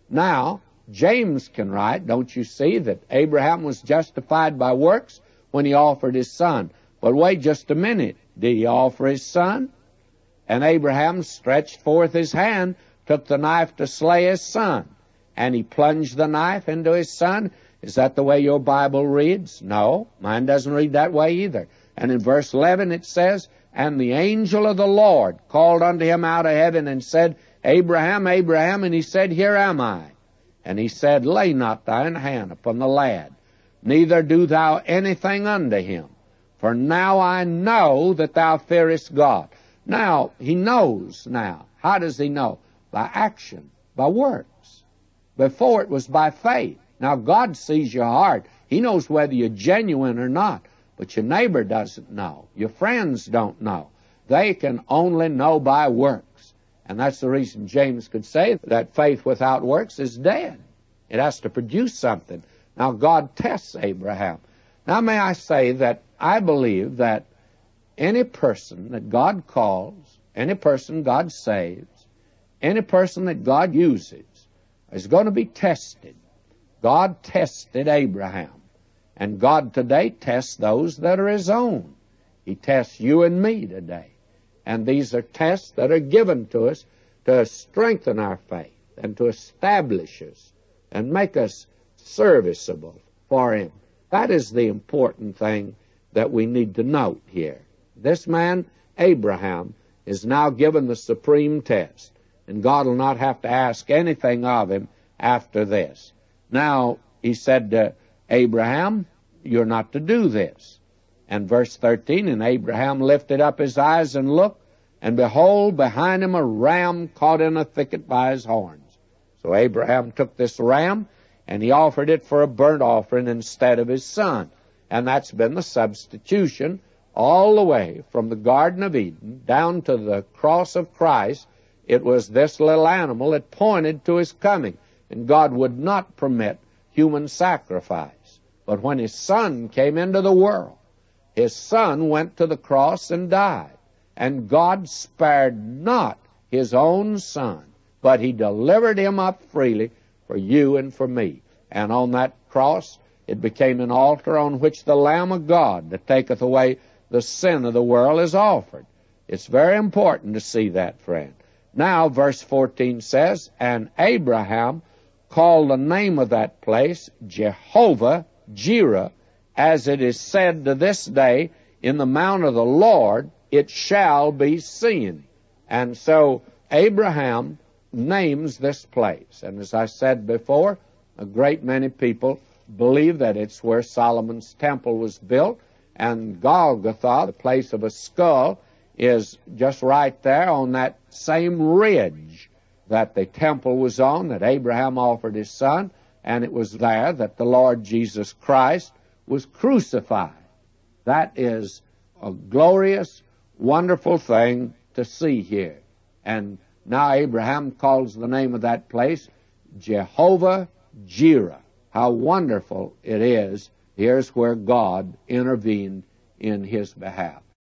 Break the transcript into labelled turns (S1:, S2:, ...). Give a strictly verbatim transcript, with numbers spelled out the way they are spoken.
S1: Now, James can write, don't you see, that Abraham was justified by works when he offered his son. But wait just a minute. Did he offer his son? And Abraham stretched forth his hand, took the knife to slay his son. And he plunged the knife into his son. Is that the way your Bible reads? No, mine doesn't read that way either. And in verse eleven it says, and the angel of the Lord called unto him out of heaven and said, Abraham, Abraham, and he said, Here am I. And he said, Lay not thine hand upon the lad, neither do thou anything unto him. For now I know that thou fearest God. Now, he knows now. How does he know? By action, by works. Before it was by faith. Now, God sees your heart. He knows whether you're genuine or not. But your neighbor doesn't know. Your friends don't know. They can only know by works. And that's the reason James could say that faith without works is dead. It has to produce something. Now, God tests Abraham. Now, may I say that I believe that any person that God calls, any person God saves, any person that God uses is going to be tested. God tested Abraham. And God today tests those that are His own. He tests you and me today. And these are tests that are given to us to strengthen our faith and to establish us and make us serviceable for Him. That is the important thing that we need to note here. This man, Abraham, is now given the supreme test, and God will not have to ask anything of him after this. Now, he said to Abraham, you're not to do this. And verse thirteen, and Abraham lifted up his eyes and looked, and behold, behind him a ram caught in a thicket by his horns. So Abraham took this ram, and he offered it for a burnt offering instead of his son. And that's been the substitution all the way from the Garden of Eden down to the cross of Christ. It was this little animal that pointed to His coming. And God would not permit human sacrifice. But when His Son came into the world, His Son went to the cross and died. And God spared not His own Son, but He delivered Him up freely for you and for me. And on that cross, it became an altar on which the Lamb of God that taketh away the sin of the world is offered. It's very important to see that, friend. Now, verse fourteen says, and Abraham called the name of that place Jehovah Jireh, as it is said to this day, in the mount of the Lord it shall be seen. And so Abraham names this place. And as I said before, a great many people believe that it's where Solomon's temple was built, and Golgotha, the place of a skull, is just right there on that same ridge that the temple was on, that Abraham offered his son, and it was there that the Lord Jesus Christ was crucified. That is a glorious, wonderful thing to see here. And now Abraham calls the name of that place Jehovah Jireh. How wonderful it is. Here's where God intervened in his behalf.